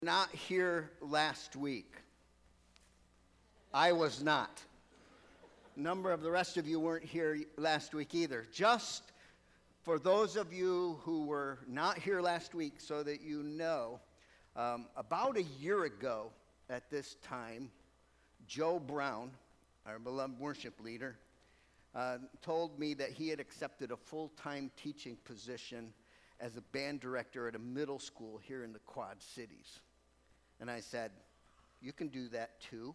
Not here last week. I was not. A number of the rest of you weren't here last week either. Just for those of you who were not here last week, so that you know, about a year ago at this time, Joe Brown, our beloved worship leader, told me that he had accepted a full-time teaching position as a band director at a middle school here in the Quad Cities. And I said, you can do that too.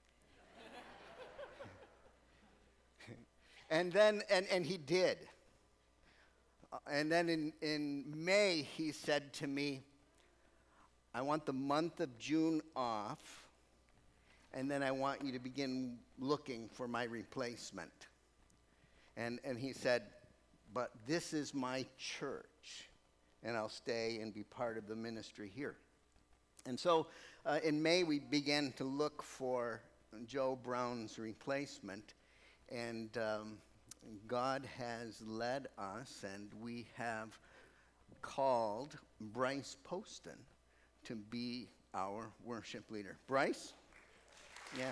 And he did. And then in May, he said to me, I want the month of June off, and then I want you to begin looking for my replacement. And he said, but this is my church, and I'll stay and be part of the ministry here. And so in May, we began to look for Joe Brown's replacement, and God has led us, and we have called Bryce Poston to be our worship leader. Bryce? Yeah.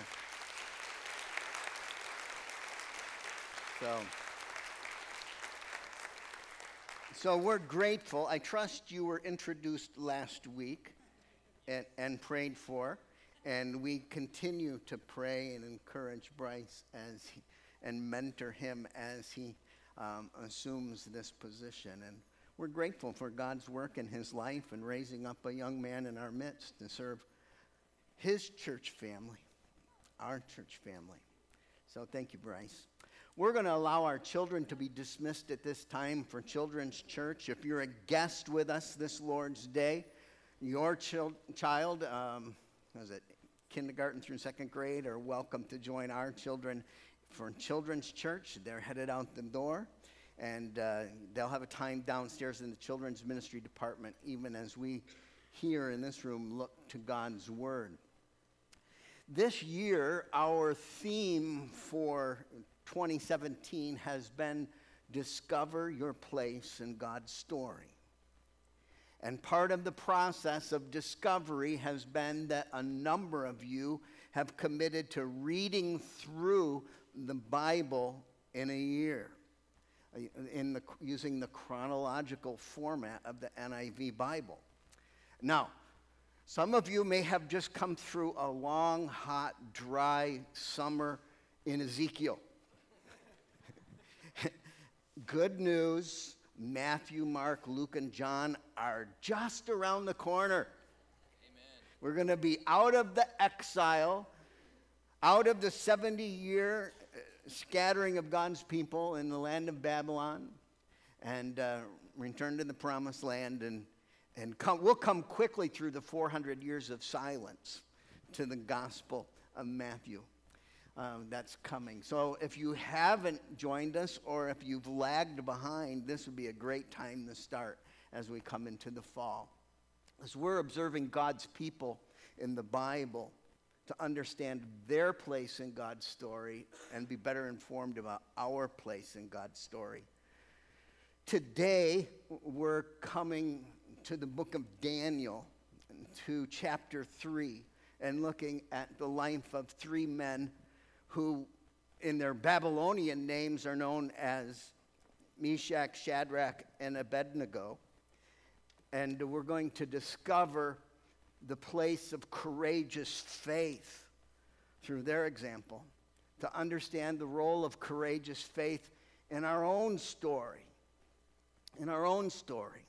So we're grateful. I trust you were introduced last week and prayed for, and we continue to pray and encourage Bryce and mentor him as he assumes this position. And we're grateful for God's work in his life and raising up a young man in our midst to serve his church family, our church family. So thank you, Bryce. We're going to allow our children to be dismissed at this time for Children's Church. If you're a guest with us this Lord's Day, your child, kindergarten through second grade, are welcome to join our children for Children's Church. They're headed out the door, and they'll have a time downstairs in the Children's Ministry Department, even as we here in this room look to God's Word. This year, our theme for 2017 has been Discover Your Place in God's Story. And part of the process of discovery has been that a number of you have committed to reading through the Bible in a year, using the chronological format of the NIV Bible. Now, some of you may have just come through a long, hot, dry summer in Ezekiel. Good news. Matthew, Mark, Luke, and John are just around the corner. Amen. We're going to be out of the exile, out of the 70-year scattering of God's people in the land of Babylon, and return to the promised land, and we'll come quickly through the 400 years of silence to the Gospel of Matthew. That's coming. So if you haven't joined us, or if you've lagged behind, this would be a great time to start as we come into the fall. As we're observing God's people in the Bible to understand their place in God's story and be better informed about our place in God's story. Today, we're coming to the book of Daniel, to chapter 3, and looking at the life of three men who in their Babylonian names are known as Meshach, Shadrach, and Abednego. And we're going to discover the place of courageous faith through their example, to understand the role of courageous faith in our own story. In our own story.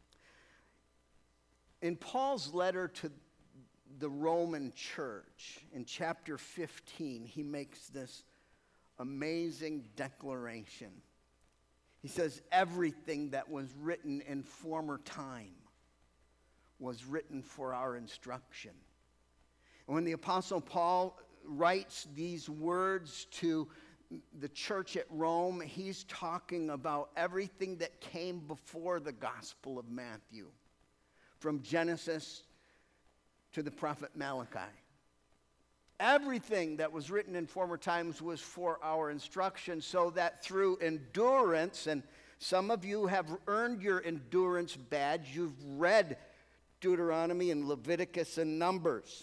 In Paul's letter to the Roman church, in chapter 15, he makes this amazing declaration. He says, everything that was written in former time was written for our instruction. And when the Apostle Paul writes these words to the church at Rome, he's talking about everything that came before the Gospel of Matthew, from Genesis to the prophet Malachi. Everything that was written in former times was for our instruction, so that through endurance, and some of you have earned your endurance badge, you've read Deuteronomy and Leviticus and Numbers.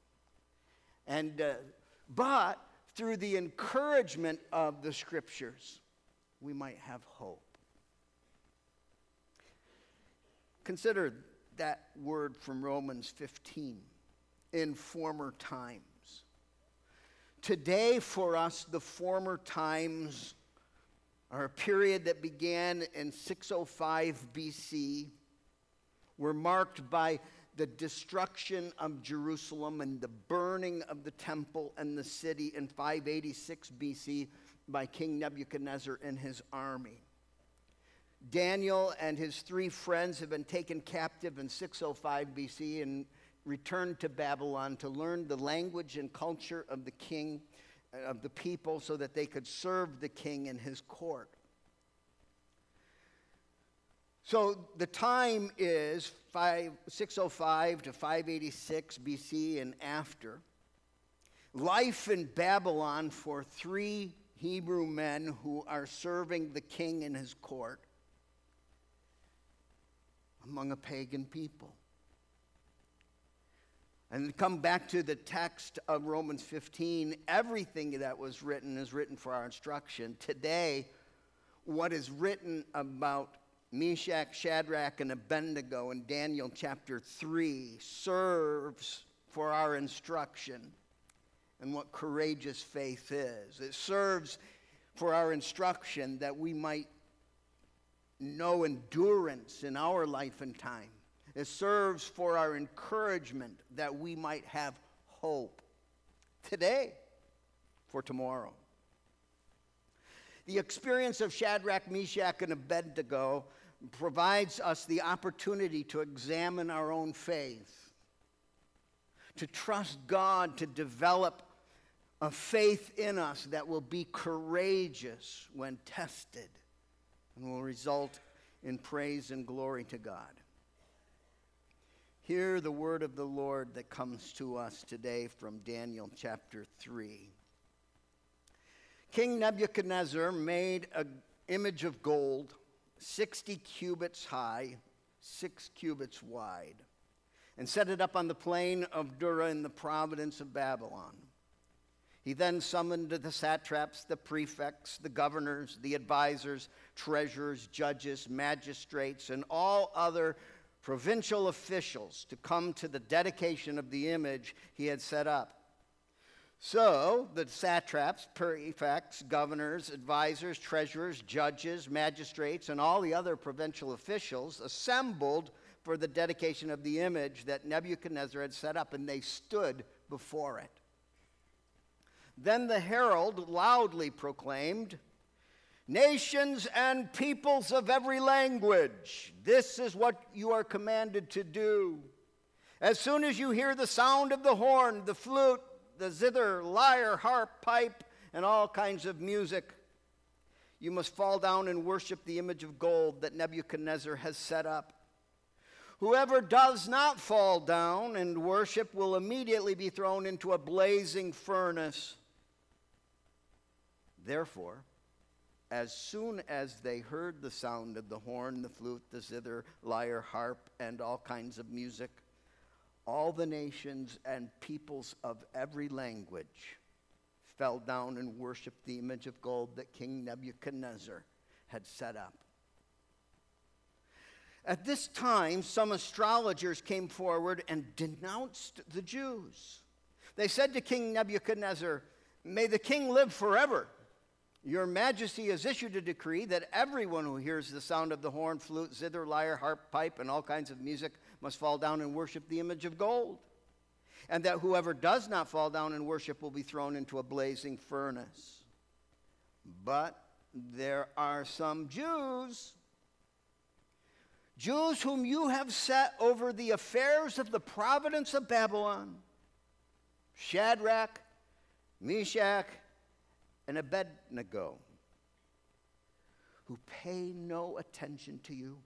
But through the encouragement of the Scriptures, we might have hope. Consider that word from Romans 15, in former times. Today, for us, the former times are a period that began in 605 BC, were marked by the destruction of Jerusalem and the burning of the temple and the city in 586 BC by King Nebuchadnezzar and his army. Daniel and his 3 friends have been taken captive in 605 BC and returned to Babylon to learn the language and culture of the king, of the people, so that they could serve the king in his court. So the time is 605 to 586 BC and after. Life in Babylon for 3 Hebrew men who are serving the king in his court among a pagan people. And come back to the text of Romans 15, everything that was written is written for our instruction. Today, what is written about Meshach, Shadrach, and Abednego in Daniel chapter 3 serves for our instruction in what courageous faith is. It serves for our instruction that we might know endurance in our life and time. It serves for our encouragement that we might have hope today for tomorrow. The experience of Shadrach, Meshach, and Abednego provides us the opportunity to examine our own faith, to trust God to develop a faith in us that will be courageous when tested and will result in praise and glory to God. Hear the word of the Lord that comes to us today from Daniel chapter 3. King Nebuchadnezzar made an image of gold, 60 cubits high, 6 cubits wide, and set it up on the plain of Dura in the province of Babylon. He then summoned the satraps, the prefects, the governors, the advisors, treasurers, judges, magistrates, and all other provincial officials to come to the dedication of the image he had set up. So the satraps, prefects, governors, advisors, treasurers, judges, magistrates, and all the other provincial officials assembled for the dedication of the image that Nebuchadnezzar had set up, and they stood before it. Then the herald loudly proclaimed, "Nations and peoples of every language, this is what you are commanded to do. As soon as you hear the sound of the horn, the flute, the zither, lyre, harp, pipe, and all kinds of music, you must fall down and worship the image of gold that Nebuchadnezzar has set up. Whoever does not fall down and worship will immediately be thrown into a blazing furnace." Therefore, as soon as they heard the sound of the horn, the flute, the zither, lyre, harp, and all kinds of music, all the nations and peoples of every language fell down and worshiped the image of gold that King Nebuchadnezzar had set up. At this time, some astrologers came forward and denounced the Jews. They said to King Nebuchadnezzar, "May the king live forever. Your Majesty has issued a decree that everyone who hears the sound of the horn, flute, zither, lyre, harp, pipe, and all kinds of music must fall down and worship the image of gold, and that whoever does not fall down and worship will be thrown into a blazing furnace. But there are some Jews whom you have set over the affairs of the province of Babylon, Shadrach, Meshach, and Abednego, who pay no attention to you.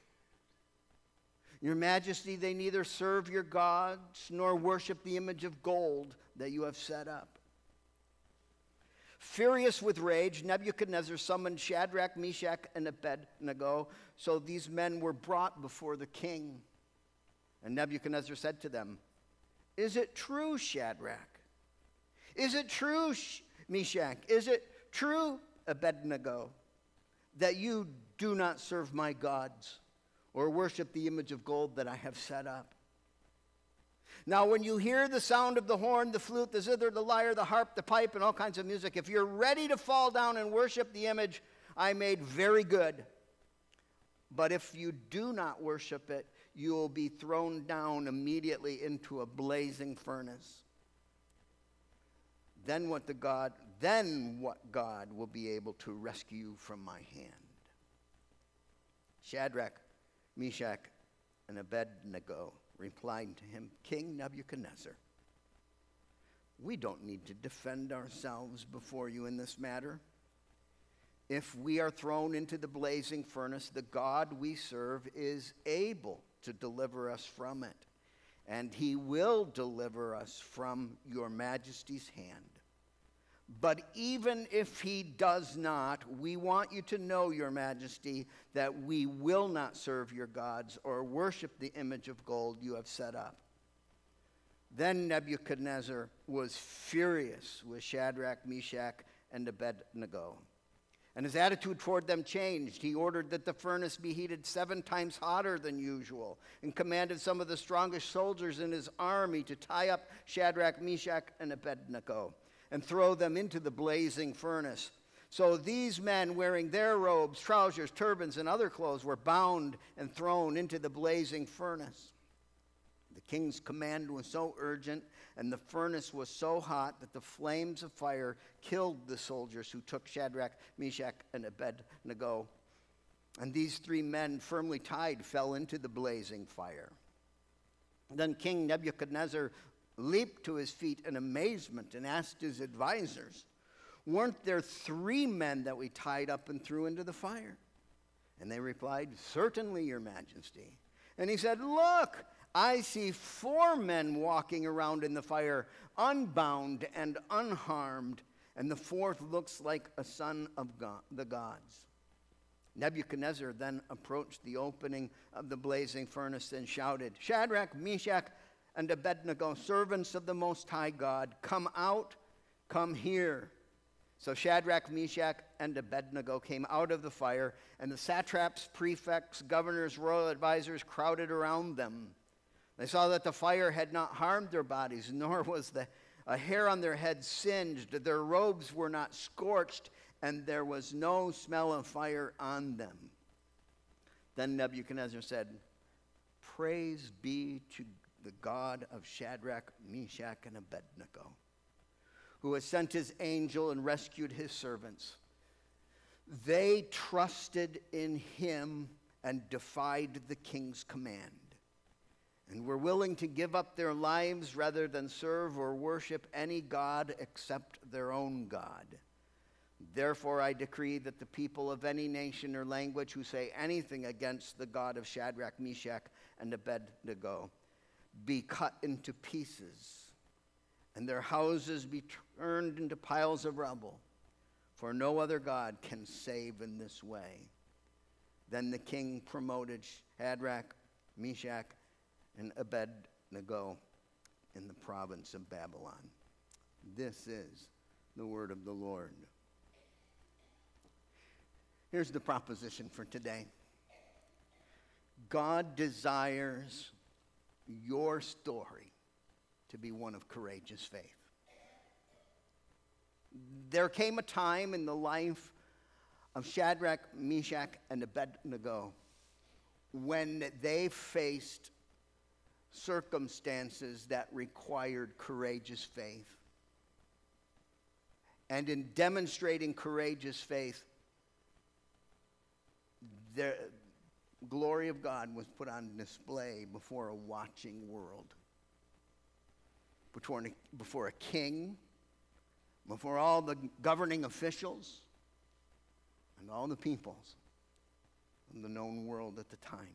Your Majesty, they neither serve your gods nor worship the image of gold that you have set up." Furious with rage, Nebuchadnezzar summoned Shadrach, Meshach, and Abednego. So these men were brought before the king. And Nebuchadnezzar said to them, "Is it true, Shadrach? Is it true, Meshach? Is it true, Abednego, that you do not serve my gods or worship the image of gold that I have set up? Now, when you hear the sound of the horn, the flute, the zither, the lyre, the harp, the pipe, and all kinds of music, if you're ready to fall down and worship the image I made, very good. But if you do not worship it, you will be thrown down immediately into a blazing furnace. Then what God will be able to rescue you from my hand?" Shadrach, Meshach, and Abednego replied to him, "King Nebuchadnezzar, we don't need to defend ourselves before you in this matter. If we are thrown into the blazing furnace, the God we serve is able to deliver us from it, and he will deliver us from your majesty's hand. But even if he does not, we want you to know, your majesty, that we will not serve your gods or worship the image of gold you have set up." Then Nebuchadnezzar was furious with Shadrach, Meshach, and Abednego, and his attitude toward them changed. He ordered that the furnace be heated 7 times hotter than usual, and commanded some of the strongest soldiers in his army to tie up Shadrach, Meshach, and Abednego and throw them into the blazing furnace. So these men, wearing their robes, trousers, turbans, and other clothes, were bound and thrown into the blazing furnace. The king's command was so urgent, and the furnace was so hot that the flames of fire killed the soldiers who took Shadrach, Meshach, and Abednego. And these 3 men, firmly tied, fell into the blazing fire. Then King Nebuchadnezzar leaped to his feet in amazement and asked his advisors, "Weren't there 3 men that we tied up and threw into the fire?" And they replied, "Certainly, your majesty." And he said, "Look, I see 4 men walking around in the fire, unbound and unharmed, and the 4th looks like a son of the gods." Nebuchadnezzar then approached the opening of the blazing furnace and shouted, "Shadrach, Meshach, and Abednego, servants of the Most High God, come out, come here." So Shadrach, Meshach, and Abednego came out of the fire, and the satraps, prefects, governors, royal advisors crowded around them. They saw that the fire had not harmed their bodies, nor was a hair on their heads singed. Their robes were not scorched, and there was no smell of fire on them. Then Nebuchadnezzar said, "Praise be to the God of Shadrach, Meshach, and Abednego, who has sent his angel and rescued his servants. They trusted in him and defied the king's command, and were willing to give up their lives rather than serve or worship any god except their own God. Therefore I decree that the people of any nation or language who say anything against the God of Shadrach, Meshach, and Abednego be cut into pieces, and their houses be turned into piles of rubble, for no other God can save in this way." Then the king promoted Shadrach, Meshach, and Abednego in the province of Babylon. This is the word of the Lord. Here's the proposition for today. God desires your story to be one of courageous faith. There came a time in the life of Shadrach, Meshach, and Abednego when they faced circumstances that required courageous faith. And in demonstrating courageous faith, the glory of God was put on display before a watching world, before a king, before all the governing officials, and all the peoples in the known world at the time.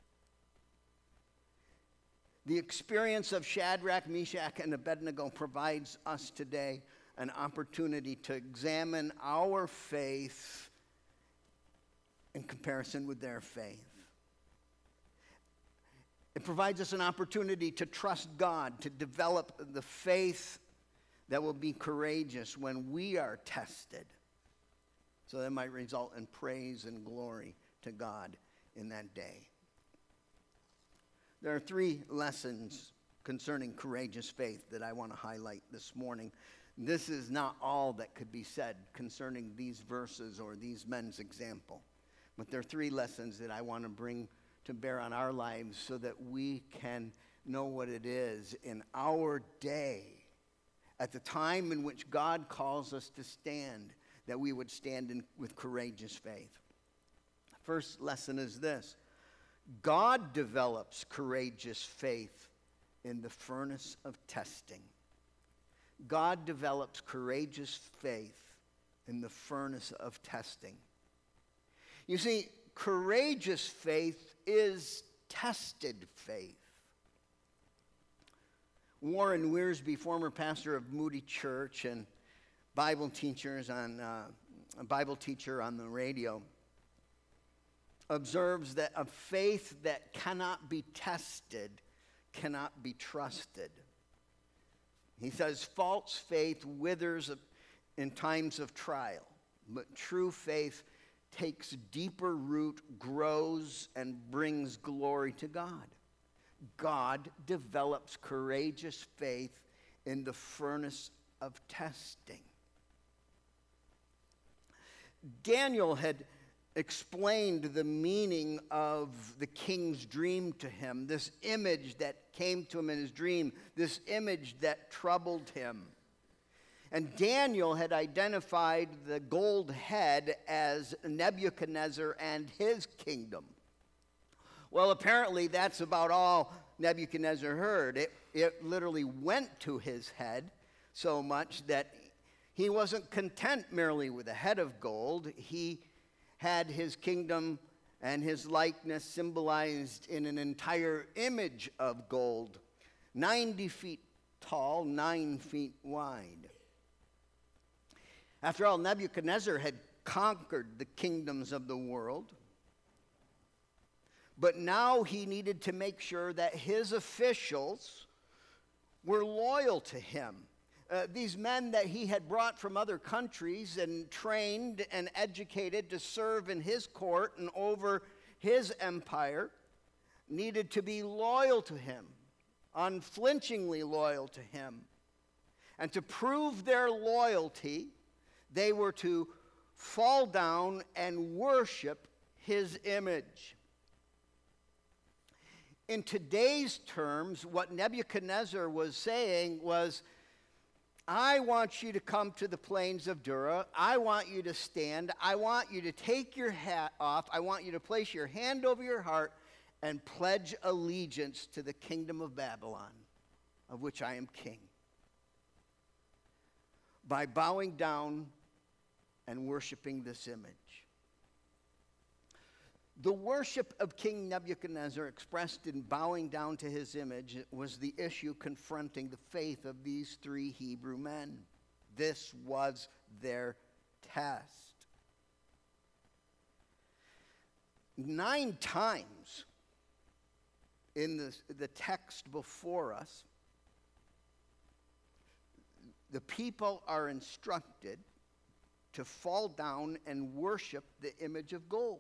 The experience of Shadrach, Meshach, and Abednego provides us today an opportunity to examine our faith in comparison with their faith. It provides us an opportunity to trust God, to develop the faith that will be courageous when we are tested. So that might result in praise and glory to God in that day. There are 3 lessons concerning courageous faith that I want to highlight this morning. This is not all that could be said concerning these verses or these men's example. But there are 3 lessons that I want to bring to bear on our lives so that we can know what it is in our day, at the time in which God calls us to stand, that we would stand with courageous faith. First lesson is this: God develops courageous faith in the furnace of testing. God develops courageous faith in the furnace of testing. You see, courageous faith is tested faith. Warren Wiersbe, former pastor of Moody Church and Bible teacher on the radio, observes that a faith that cannot be tested cannot be trusted. He says, false faith withers in times of trial, but true faith takes deeper root, grows, and brings glory to God. God develops courageous faith in the furnace of testing. Daniel had explained the meaning of the king's dream to him, this image that came to him in his dream, this image that troubled him. And Daniel had identified the gold head as Nebuchadnezzar and his kingdom. Well, apparently that's about all Nebuchadnezzar heard. It literally went to his head so much that he wasn't content merely with a head of gold. He had his kingdom and his likeness symbolized in an entire image of gold, 90 feet tall, 9 feet wide. After all, Nebuchadnezzar had conquered the kingdoms of the world, but now he needed to make sure that his officials were loyal to him. These men that he had brought from other countries and trained and educated to serve in his court and over his empire needed to be loyal to him, unflinchingly loyal to him. And to prove their loyalty, they were to fall down and worship his image. In today's terms, what Nebuchadnezzar was saying was, I want you to come to the plains of Dura. I want you to stand. I want you to take your hat off. I want you to place your hand over your heart and pledge allegiance to the kingdom of Babylon, of which I am king, by bowing down and worshiping this image. The worship of King Nebuchadnezzar, expressed in bowing down to his image, was the issue confronting the faith of these 3 Hebrew men. This was their test. 9 times in the text before us, the people are instructed to fall down and worship the image of gold,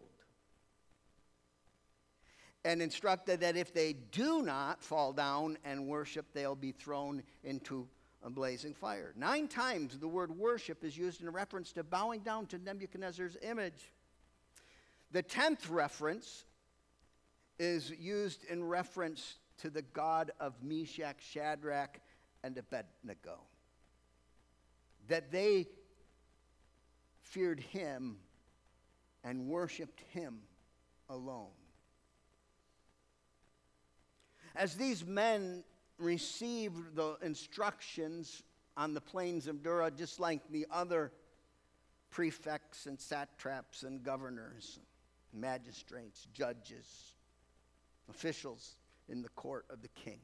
and instructed that if they do not fall down and worship, they'll be thrown into a blazing fire. 9 times the word worship is used in reference to bowing down to Nebuchadnezzar's image. The 10th reference is used in reference to the God of Meshach, Shadrach, and Abednego, that they feared him and worshiped him alone. As these men received the instructions on the plains of Dura, just like the other prefects and satraps and governors, magistrates, judges, officials in the court of the king,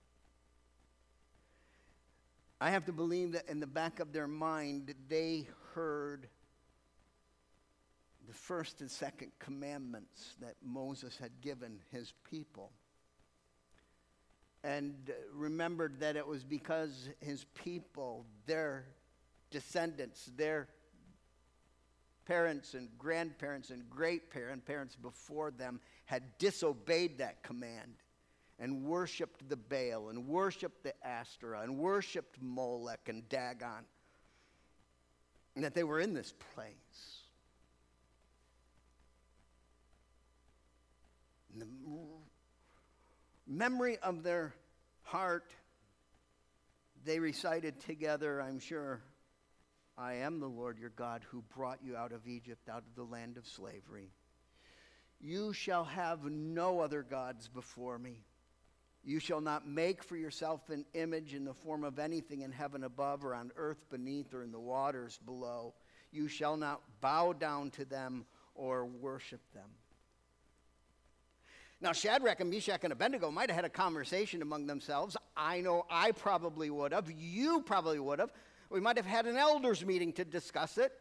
I have to believe that in the back of their mind, they heard the first and second commandments that Moses had given his people. and remembered that it was because his people, their descendants, their parents and grandparents and great-grandparents before them had disobeyed that command and worshiped the Baal and worshiped the Ashtoreth and worshiped Molech and Dagon, and that they were in this place. In the memory of their heart, they recited together, I'm sure, I am the Lord your God who brought you out of Egypt, out of the land of slavery. You shall have no other gods before me. You shall not make for yourself an image in the form of anything in heaven above or on earth beneath or in the waters below. You shall not bow down to them or worship them. Now, Shadrach and Meshach and Abednego might have had a conversation among themselves. I know I probably would have. You probably would have. We might have had an elders meeting to discuss it.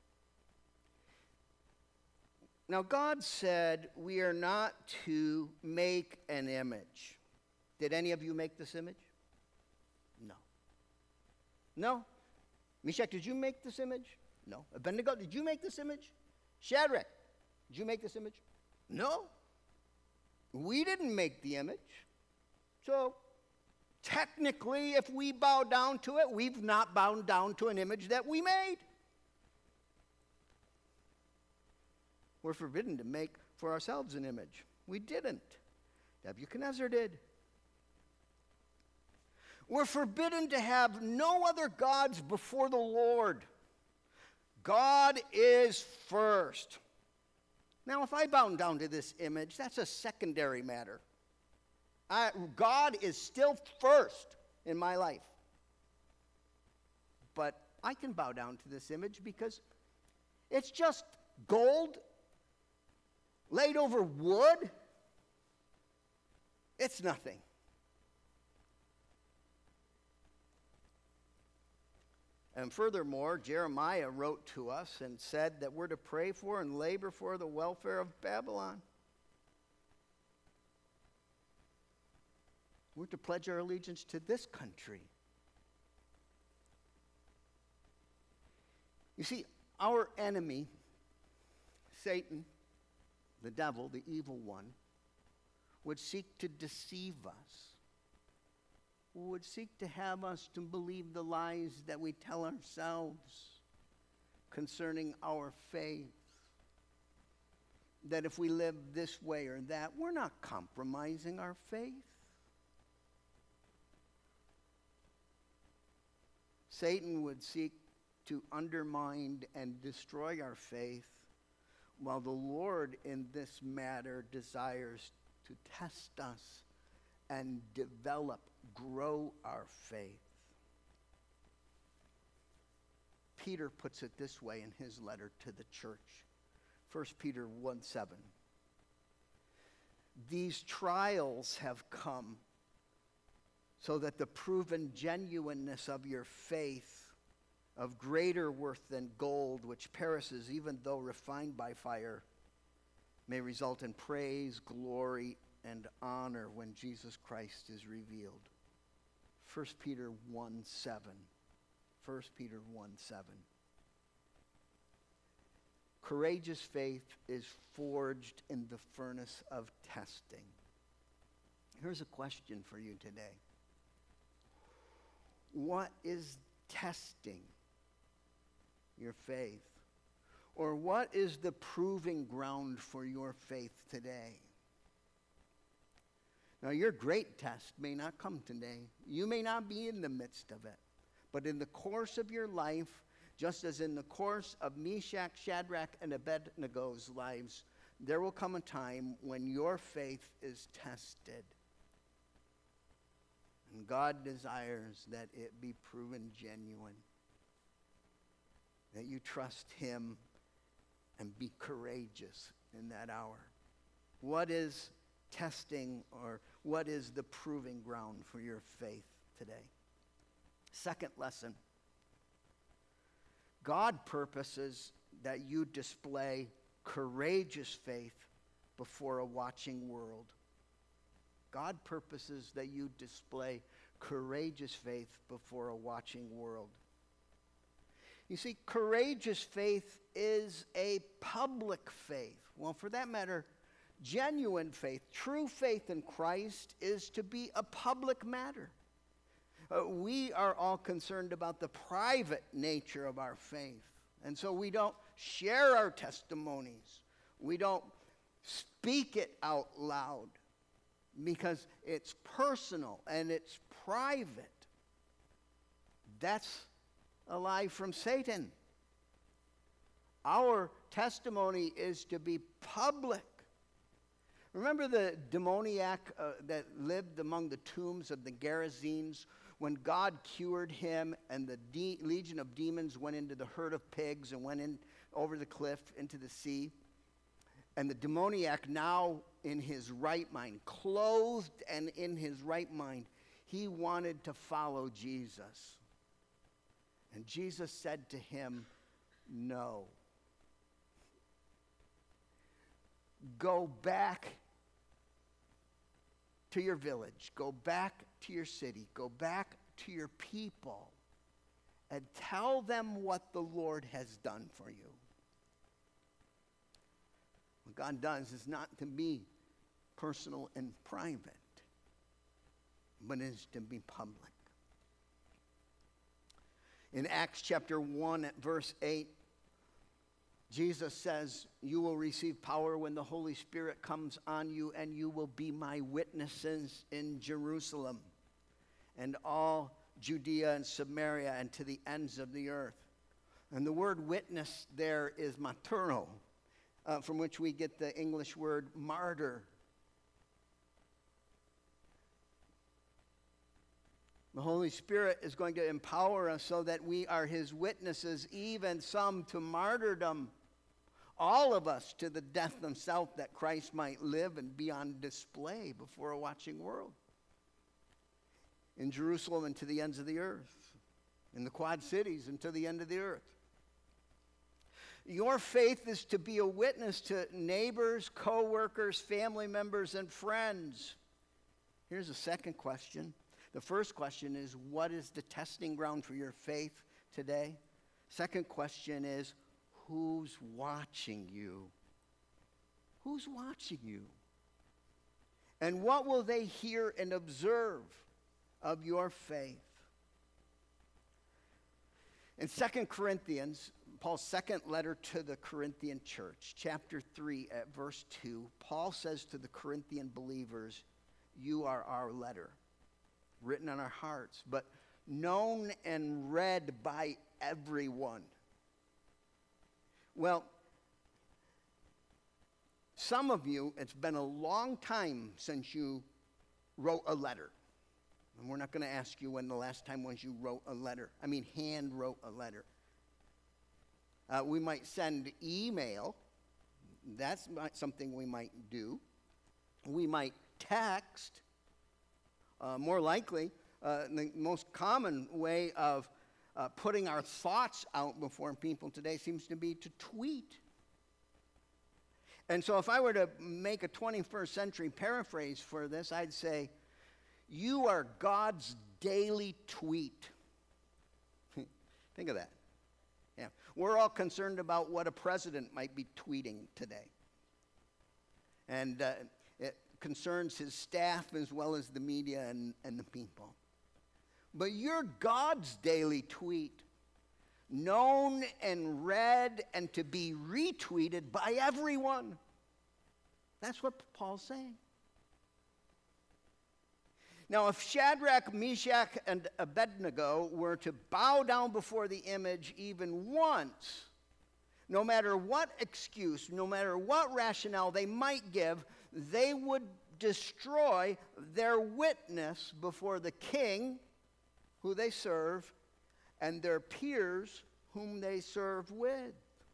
Now, God said we are not to make an image. Did any of you make this image? No. No? Meshach, did you make this image? No. Abednego, did you make this image? Shadrach, did you make this image? No. We didn't make the image. So, technically, if we bow down to it, we've not bowed down to an image that we made. We're forbidden to make for ourselves an image. We didn't. Nebuchadnezzar did. We're forbidden to have no other gods before the Lord. God is first. Now, if I bow down to this image, that's a secondary matter. God is still first in my life. But I can bow down to this image because it's just gold laid over wood. It's nothing. And furthermore, Jeremiah wrote to us and said that we're to pray for and labor for the welfare of Babylon. We're to pledge our allegiance to this country. You see, our enemy, Satan, the devil, the evil one, would seek to deceive us, would seek to have us to believe the lies that we tell ourselves concerning our faith. That if we live this way or that, we're not compromising our faith. Satan would seek to undermine and destroy our faith, while the Lord in this matter desires to test us and develop, grow our faith. Peter puts it this way in his letter to the church. 1 Peter 1:7. These trials have come so that the proven genuineness of your faith, of greater worth than gold, which perishes even though refined by fire, may result in praise, glory, and honor when Jesus Christ is revealed. 1 Peter 1:7. 1 Peter 1:7. Courageous faith is forged in the furnace of testing. Here's a question for you today. What is testing your faith? Or what is the proving ground for your faith today? Now, your great test may not come today. You may not be in the midst of it. But in the course of your life, just as in the course of Meshach, Shadrach, and Abednego's lives, there will come a time when your faith is tested. And God desires that it be proven genuine, that you trust him and be courageous in that hour. What is testing, or what is the proving ground for your faith today? Second lesson. God purposes that you display courageous faith before a watching world. God purposes that you display courageous faith before a watching world. You see, courageous faith is a public faith. Well, for that matter, genuine faith, true faith in Christ is to be a public matter. We are all concerned about the private nature of our faith. And so we don't share our testimonies. We don't speak it out loud because it's personal and it's private. That's a lie from Satan. Our testimony is to be public. Remember the demoniac that lived among the tombs of the Gerasenes when God cured him and the legion of demons went into the herd of pigs and went in over the cliff into the sea? And the demoniac, now in his right mind, clothed and in his right mind, he wanted to follow Jesus. And Jesus said to him, no. Go back to your village. Go back to your city. Go back to your people and tell them what the Lord has done for you. What God does is not to be personal and private, but is to be public. In Acts chapter 1 at verse 8, Jesus says, you will receive power when the Holy Spirit comes on you, and you will be my witnesses in Jerusalem and all Judea and Samaria and to the ends of the earth. And the word witness there is martyro, from which we get the English word martyr. The Holy Spirit is going to empower us so that we are his witnesses, even some to martyrdom, all of us to the death himself, that Christ might live and be on display before a watching world. In Jerusalem and to the ends of the earth, in the Quad Cities and to the end of the earth. Your faith is to be a witness to neighbors, co-workers, family members, and friends. Here's a second question. The first question is, what is the testing ground for your faith today? Second question is, who's watching you? Who's watching you? And what will they hear and observe of your faith? In 2 Corinthians, Paul's second letter to the Corinthian church, chapter 3 at verse 2, Paul says to the Corinthian believers, you are our letter, written on our hearts, but known and read by everyone. Well, some of you, it's been a long time since you wrote a letter. And we're not going to ask you when the last time was you wrote a letter. Hand wrote a letter. We might send email. That's something we might do. We might text. More likely, the most common way of putting our thoughts out before people today seems to be to tweet. And so if I were to make a 21st century paraphrase for this, I'd say, you are God's daily tweet. Think of that. Yeah. We're all concerned about what a president might be tweeting today. And it concerns his staff as well as the media and the people. But you're God's daily tweet, known and read and to be retweeted by everyone. That's what Paul's saying. Now, if Shadrach, Meshach, and Abednego were to bow down before the image even once, no matter what excuse, no matter what rationale they might give, they would destroy their witness before the king who they serve and their peers whom they serve with.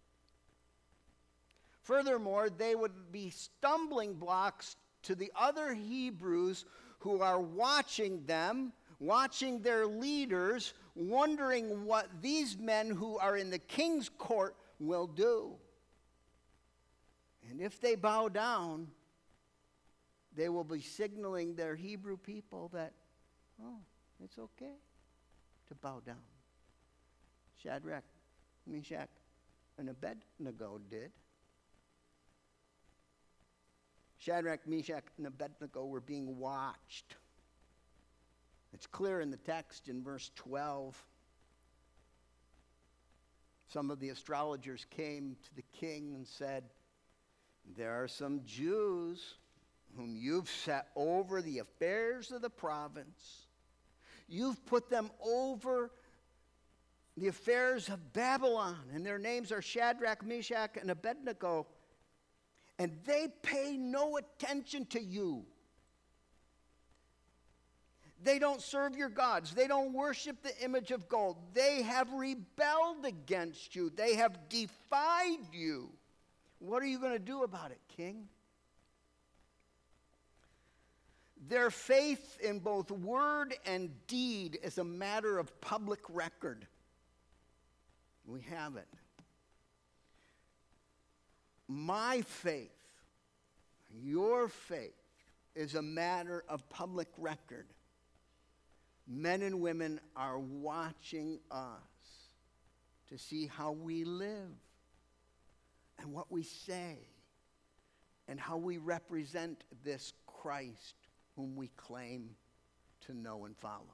Furthermore, they would be stumbling blocks to the other Hebrews who are watching them, watching their leaders, wondering what these men who are in the king's court will do. And if they bow down, they will be signaling their Hebrew people that, oh, it's okay to bow down. Shadrach, Meshach, and Abednego did. Shadrach, Meshach, and Abednego were being watched. It's clear in the text in verse 12. Some of the astrologers came to the king and said, there are some Jews whom you've set over the affairs of the province. You've put them over the affairs of Babylon, and their names are Shadrach, Meshach, and Abednego, and they pay no attention to you. They don't serve your gods. They don't worship the image of gold. They have rebelled against you. They have defied you. What are you going to do about it, king? Their faith in both word and deed is a matter of public record. We have it. My faith, your faith, is a matter of public record. Men and women are watching us to see how we live and what we say and how we represent this Christ whom we claim to know and follow.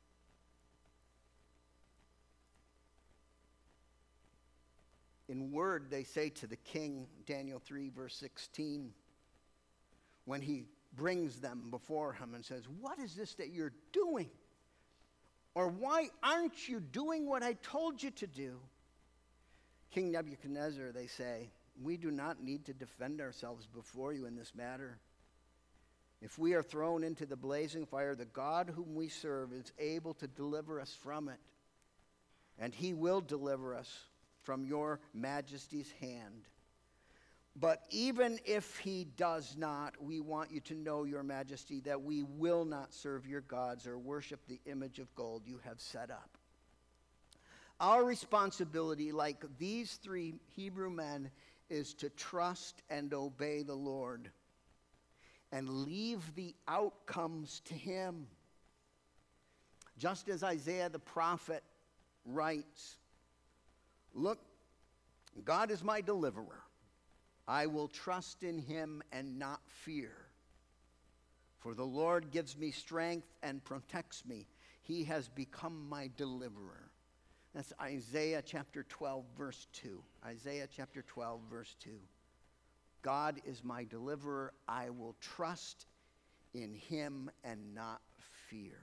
In word, they say to the king, Daniel 3, verse 16, when he brings them before him and says, what is this that you're doing? Or why aren't you doing what I told you to do? King Nebuchadnezzar, they say, we do not need to defend ourselves before you in this matter. If we are thrown into the blazing fire, the God whom we serve is able to deliver us from it. And he will deliver us from your majesty's hand. But even if he does not, we want you to know, your majesty, that we will not serve your gods or worship the image of gold you have set up. Our responsibility, like these three Hebrew men, is to trust and obey the Lord and leave the outcomes to him. Just as Isaiah the prophet writes, look, God is my deliverer. I will trust in him and not fear. For the Lord gives me strength and protects me. He has become my deliverer. That's Isaiah chapter 12, verse 2. Isaiah chapter 12, verse 2. God is my deliverer. I will trust in him and not fear.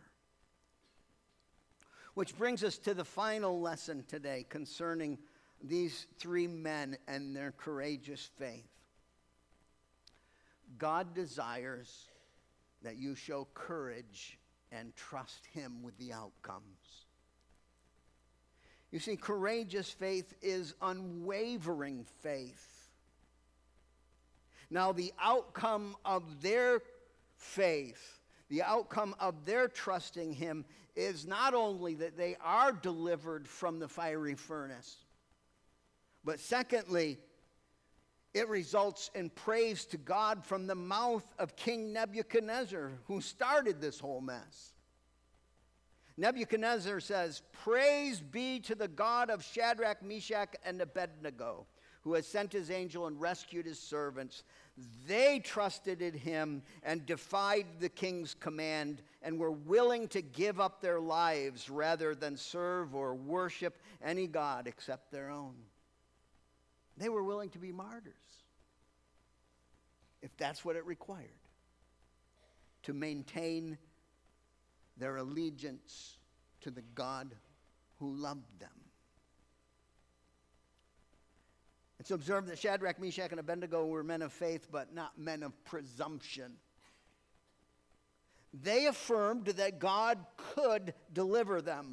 Which brings us to the final lesson today concerning these three men and their courageous faith. God desires that you show courage and trust him with the outcomes. You see, courageous faith is unwavering faith. Now, the outcome of their faith, the outcome of their trusting him, is not only that they are delivered from the fiery furnace, but secondly, it results in praise to God from the mouth of King Nebuchadnezzar, who started this whole mess. Nebuchadnezzar says, praise be to the God of Shadrach, Meshach, and Abednego, who has sent his angel and rescued his servants. They trusted in him and defied the king's command and were willing to give up their lives rather than serve or worship any god except their own. They were willing to be martyrs, if that's what it required, to maintain their allegiance to the God who loved them. It's observed that Shadrach, Meshach, and Abednego were men of faith, but not men of presumption. They affirmed that God could deliver them.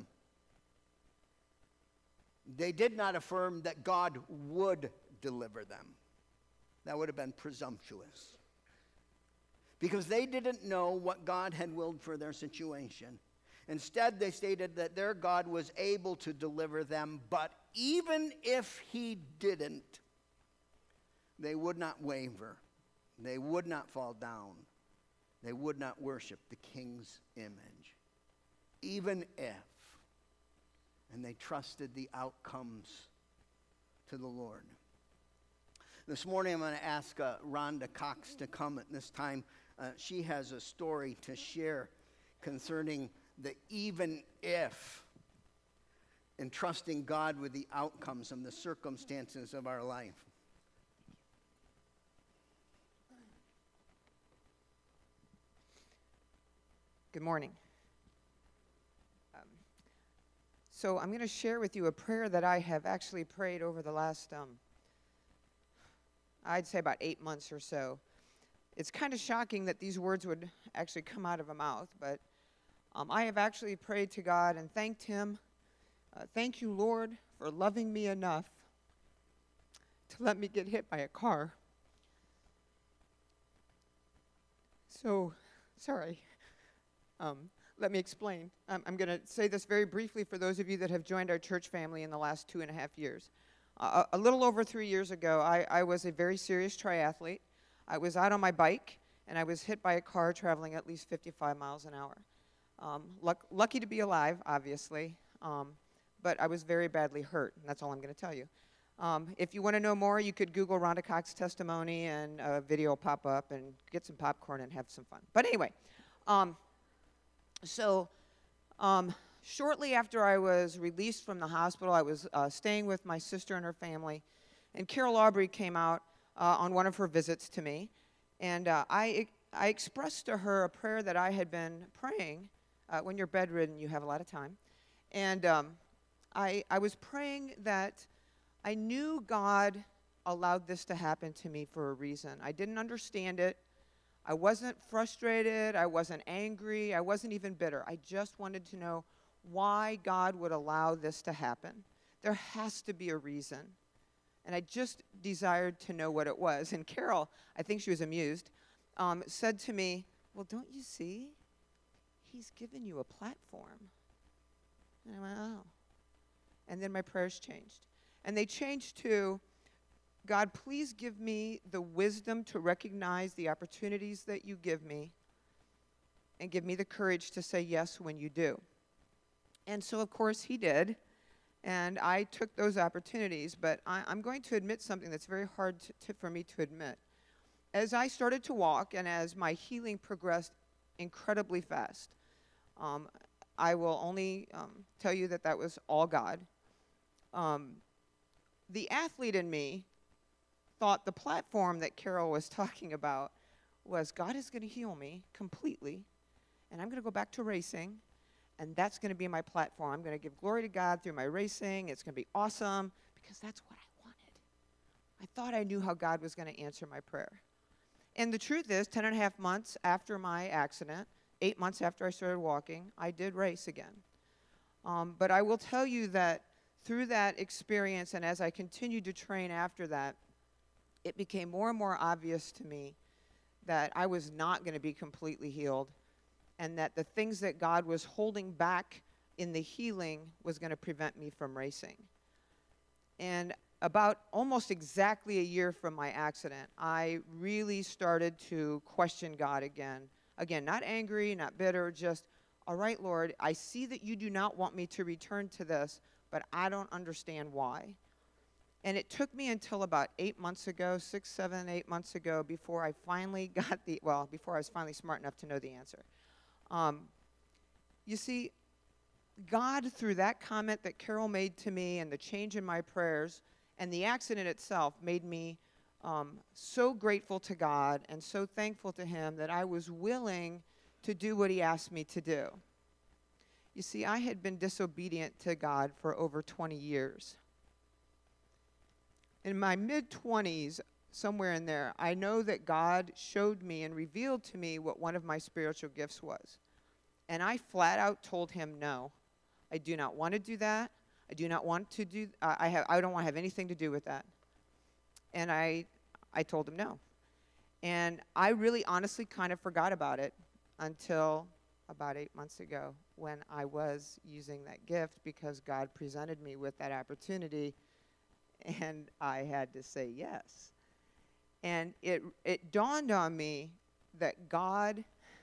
They did not affirm that God would deliver them. That would have been presumptuous. Because they didn't know what God had willed for their situation. Instead, they stated that their God was able to deliver them, but even if he didn't, they would not waver. They would not fall down. they would not worship the king's image, even if, and they trusted the outcomes to the Lord. This morning I'm going to ask Rhonda Cox to come at this time. She has a story to share concerning the even if, and trusting God with the outcomes and the circumstances of our life. Good morning. So I'm going to share with you a prayer that I have actually prayed over the last, I'd say about 8 months or so. It's kind of shocking that these words would actually come out of a mouth, but I have actually prayed to God and thanked Him. Thank you, Lord, for loving me enough to let me get hit by a car. So, sorry. Let me explain. I'm going to say this very briefly for those of you that have joined our church family in the last 2.5 years. A little over 3 years ago, I was a very serious triathlete. I was out on my bike, and I was hit by a car traveling at least 55 miles an hour. Lucky to be alive, obviously, but I was very badly hurt, and that's all I'm going to tell you. If you want to know more, you could Google Rhonda Cox testimony, and a video will pop up, and get some popcorn and have some fun. But anyway, shortly after I was released from the hospital, I was staying with my sister and her family, and Carol Aubrey came out on one of her visits to me, and I expressed to her a prayer that I had been praying. When you're bedridden, you have a lot of time, and I was praying that I knew God allowed this to happen to me for a reason. I didn't understand it. I wasn't frustrated, I wasn't angry, I wasn't even bitter. I just wanted to know why God would allow this to happen. There has to be a reason. And I just desired to know what it was. And Carol, I think she was amused, said to me, well, don't you see? He's given you a platform. And I went, oh. And then my prayers changed. And they changed to, God, please give me the wisdom to recognize the opportunities that you give me, and give me the courage to say yes when you do. And so, of course, He did, and I took those opportunities, but I'm going to admit something that's very hard for me to admit. As I started to walk, and as my healing progressed incredibly fast, I will only tell you that was all God. The athlete in me thought the platform that Carol was talking about was God is going to heal me completely, and I'm going to go back to racing, and that's going to be my platform. I'm going to give glory to God through my racing. It's going to be awesome, because that's what I wanted. I thought I knew how God was going to answer my prayer. And the truth is, 10.5 months after my accident, 8 months after I started walking, I did race again. But I will tell you that through that experience, and as I continued to train after that, it became more and more obvious to me that I was not going to be completely healed, and that the things that God was holding back in the healing was going to prevent me from racing. And about almost exactly a year from my accident, I really started to question God again. Again, not angry, not bitter, just, all right, Lord, I see that you do not want me to return to this, but I don't understand why. And it took me until about 8 months ago, 6, 7, 8 months ago, before I finally before I was finally smart enough to know the answer. You see, God, through that comment that Carol made to me and the change in my prayers and the accident itself, made me so grateful to God and so thankful to Him that I was willing to do what He asked me to do. You see, I had been disobedient to God for over 20 years. In my mid-20s, somewhere in there, I know that God showed me and revealed to me what one of my spiritual gifts was. And I flat out told Him, no, I do not want to do that. I do not want to do, I don't want to have anything to do with that. And I told Him no. And I really honestly kind of forgot about it until about 8 months ago, when I was using that gift because God presented me with that opportunity, and I had to say yes. And it dawned on me that God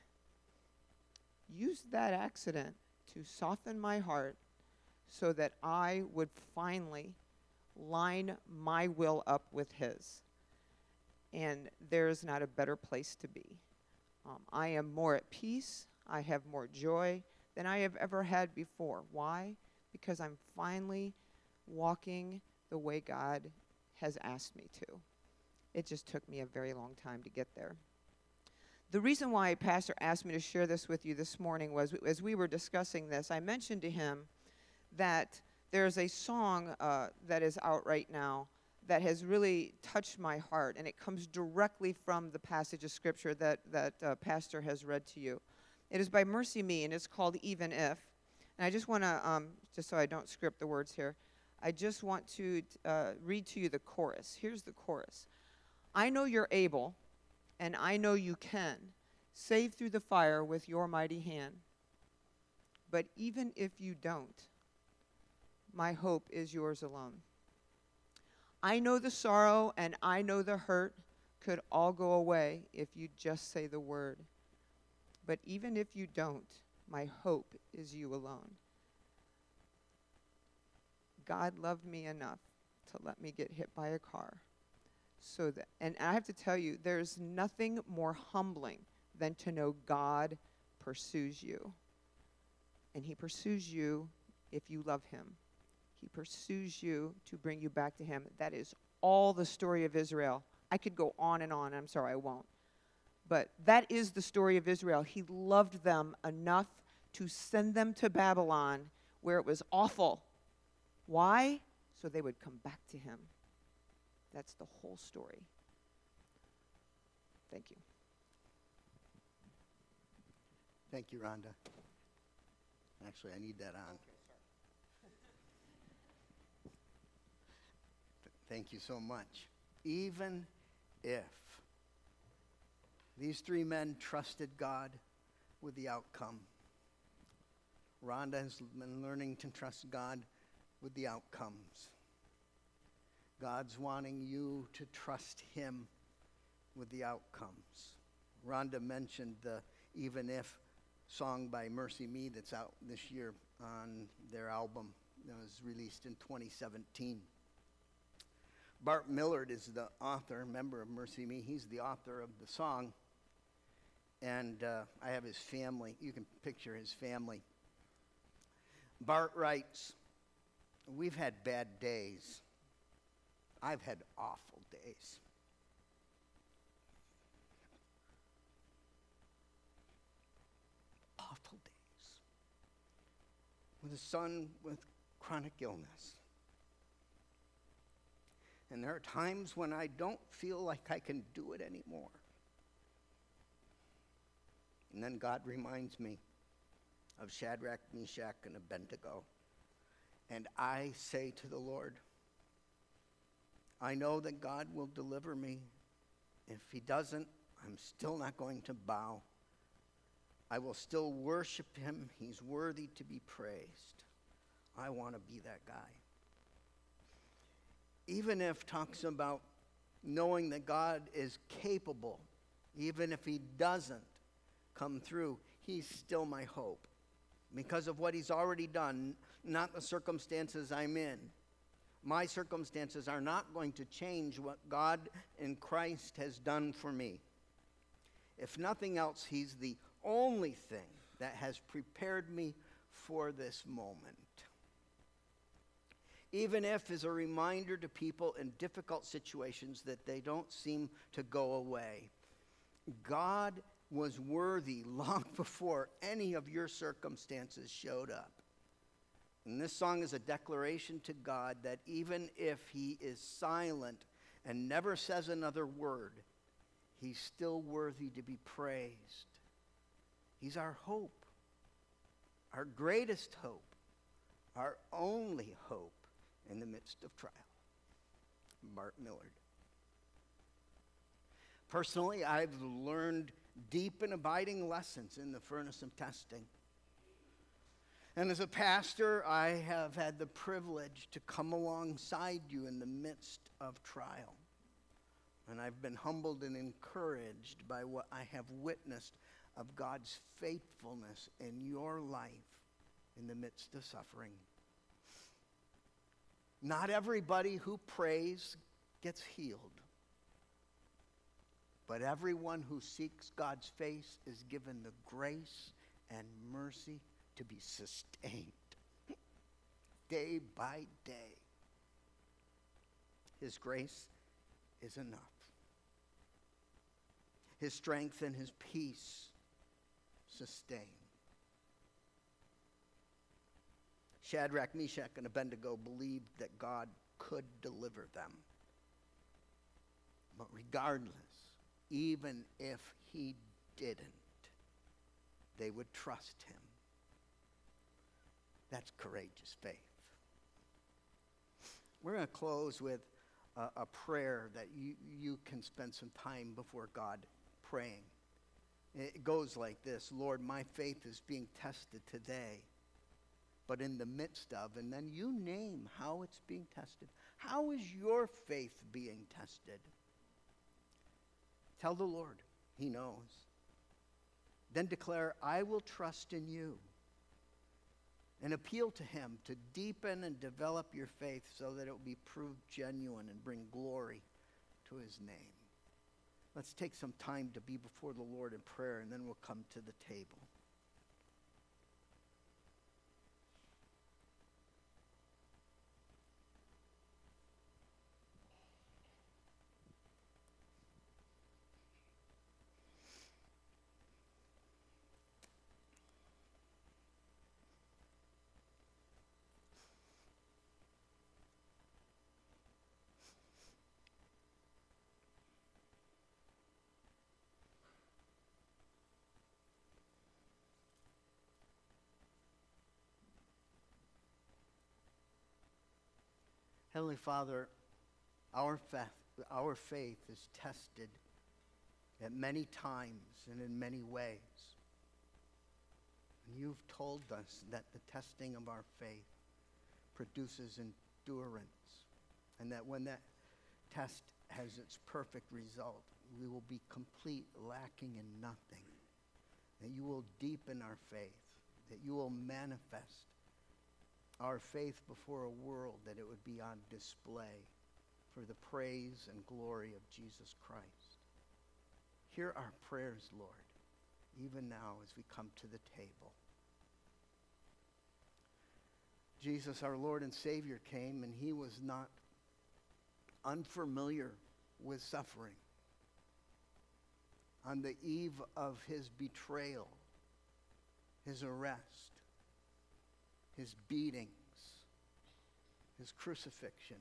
used that accident to soften my heart so that I would finally line my will up with his. And there's not a better place to be. I am more at peace. I have more joy than I have ever had before. Why? Because I'm finally walking the way God has asked me to. It just took me a very long time to get there. The reason why Pastor asked me to share this with you this morning was, as we were discussing this, I mentioned to him that there's a song that is out right now that has really touched my heart, and it comes directly from the passage of Scripture that Pastor has read to you. It is by Mercy Me, and it's called Even If. And I just want to, just so I don't script the words here, I just want to read to you the chorus. Here's the chorus. I know you're able, and I know you can save through the fire with your mighty hand. But even if you don't, my hope is yours alone. I know the sorrow and I know the hurt could all go away if you just say the word. But even if you don't, my hope is you alone. God loved me enough to let me get hit by a car. So that, and I have to tell you, there's nothing more humbling than to know God pursues you. And he pursues you if you love him. He pursues you to bring you back to him. That is all the story of Israel. I could go on and on. I'm sorry, I won't. But that is the story of Israel. He loved them enough to send them to Babylon where it was awful. Why? So they would come back to him. That's the whole story. Thank you. Thank you, Rhonda. Actually, I need that on. Thank you so much. Even if these three men trusted God with the outcome, Rhonda has been learning to trust God with the outcomes. God's wanting you to trust him with the outcomes. Rhonda mentioned the Even If song by Mercy Me that's out this year on their album that was released in 2017. Bart Millard is the author, member of Mercy Me. He's the author of the song. And I have his family. You can picture his family. Bart writes, we've had bad days. I've had awful days. Awful days. With a son with chronic illness. And there are times when I don't feel like I can do it anymore. And then God reminds me of Shadrach, Meshach, and Abednego. And I say to the Lord, I know that God will deliver me. If he doesn't, I'm still not going to bow. I will still worship him. He's worthy to be praised. I want to be that guy. Even if talks about knowing that God is capable, even if he doesn't come through, he's still my hope. Because of what he's already done, not the circumstances I'm in. My circumstances are not going to change what God in Christ has done for me. If nothing else, he's the only thing that has prepared me for this moment. Even if is a reminder to people in difficult situations that they don't seem to go away. God was worthy long before any of your circumstances showed up. And this song is a declaration to God that even if he is silent and never says another word, he's still worthy to be praised. He's our hope, our greatest hope, our only hope in the midst of trial. Bart Millard. Personally, I've learned deep and abiding lessons in the furnace of testing. And as a pastor, I have had the privilege to come alongside you in the midst of trial. And I've been humbled and encouraged by what I have witnessed of God's faithfulness in your life in the midst of suffering. Not everybody who prays gets healed, but everyone who seeks God's face is given the grace and mercy to be sustained day by day. His grace is enough. His strength and his peace sustain. Shadrach, Meshach, and Abednego believed that God could deliver them. But regardless, even if he didn't, they would trust him. That's courageous faith. We're going to close with a prayer that you can spend some time before God praying. It goes like this: Lord, my faith is being tested today, but in the midst of, and then you name how it's being tested. How is your faith being tested? Tell the Lord, he knows. Then declare, I will trust in you. And appeal to him to deepen and develop your faith so that it will be proved genuine and bring glory to his name. Let's take some time to be before the Lord in prayer, and then we'll come to the table. Heavenly Father, our faith is tested at many times and in many ways. And you've told us that the testing of our faith produces endurance, and that when that test has its perfect result, we will be complete, lacking in nothing. That you will deepen our faith, that you will manifest our faith before a world, that it would be on display for the praise and glory of Jesus Christ. Hear our prayers, Lord, even now as we come to the table. Jesus, our Lord and Savior, came, and he was not unfamiliar with suffering. On the eve of his betrayal, his arrest, his beatings, his crucifixion,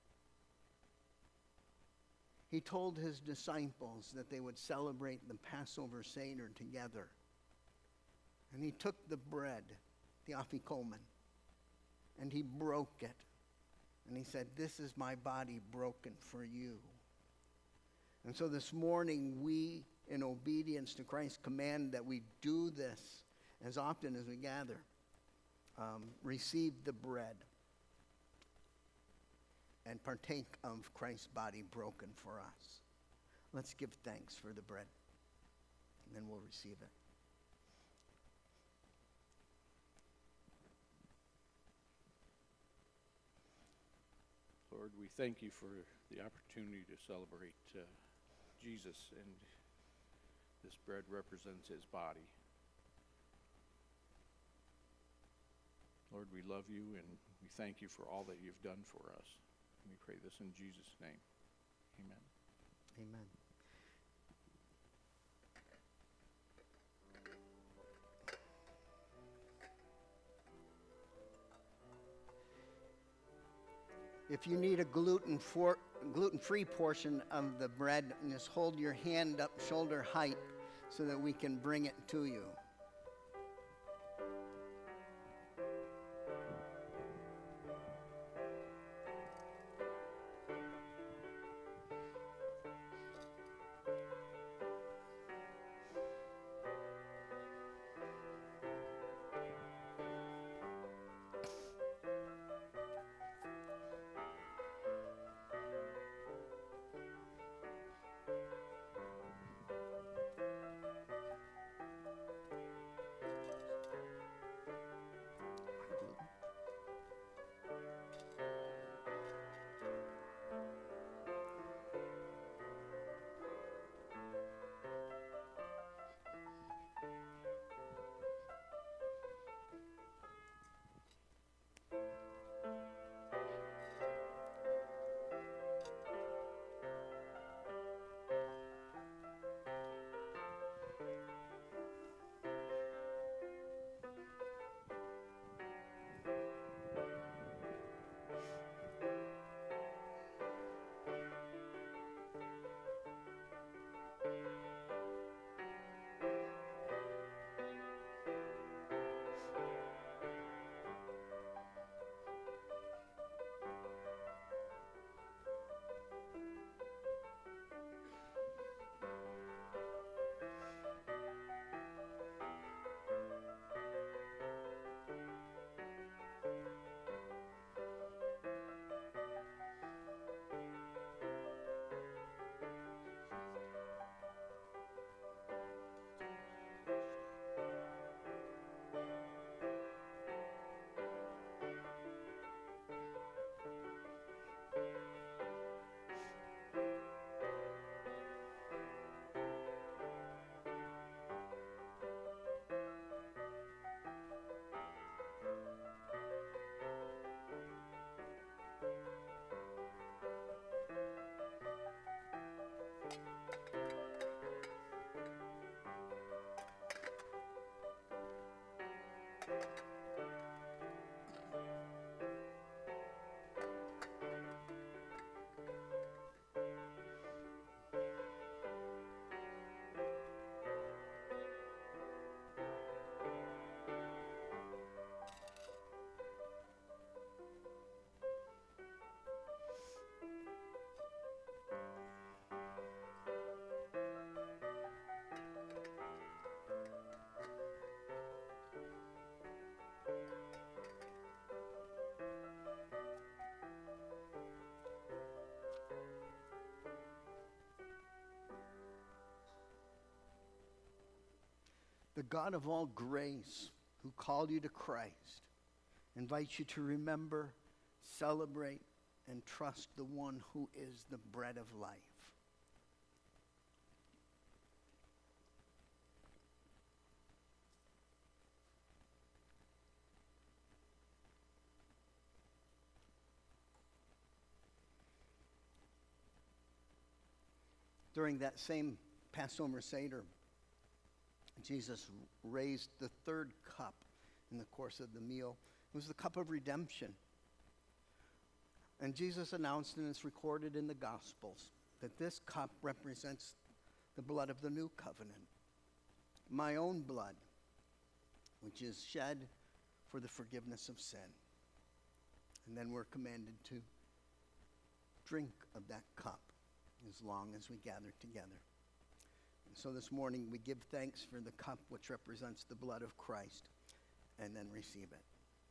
he told his disciples that they would celebrate the Passover Seder together. And he took the bread, the afikomen, and he broke it. And he said, this is my body broken for you. And so this morning, we, in obedience to Christ's command that we do this as often as we gather, receive the bread and partake of Christ's body broken for us. Let's give thanks for the bread, and then we'll receive it. Lord, we thank you for the opportunity to celebrate Jesus, and this bread represents his body. Lord, we love you, and we thank you for all that you've done for us. We pray this in Jesus' name. Amen. Amen. If you need a gluten-free portion of the bread, just hold your hand up shoulder height so that we can bring it to you. The God of all grace, who called you to Christ, invites you to remember, celebrate, and trust the one who is the bread of life. During that same Passover Seder, Jesus raised the third cup in the course of the meal. It was the cup of redemption. And Jesus announced, and it's recorded in the Gospels, that this cup represents the blood of the new covenant, my own blood, which is shed for the forgiveness of sin. And then we're commanded to drink of that cup as long as we gather together. So this morning we give thanks for the cup which represents the blood of Christ, and then receive it.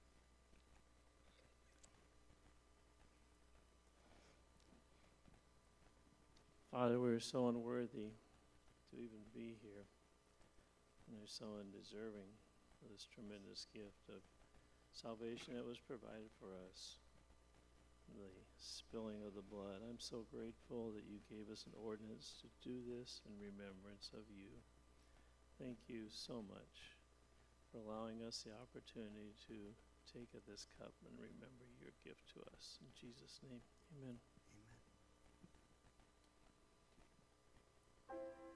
Father, we're so unworthy to even be here, and we're so undeserving of this tremendous gift of salvation that was provided for us. The spilling of the blood. I'm so grateful that you gave us an ordinance to do this in remembrance of you. Thank you so much for allowing us the opportunity to take of this cup and remember your gift to us. In Jesus' name, amen. Amen.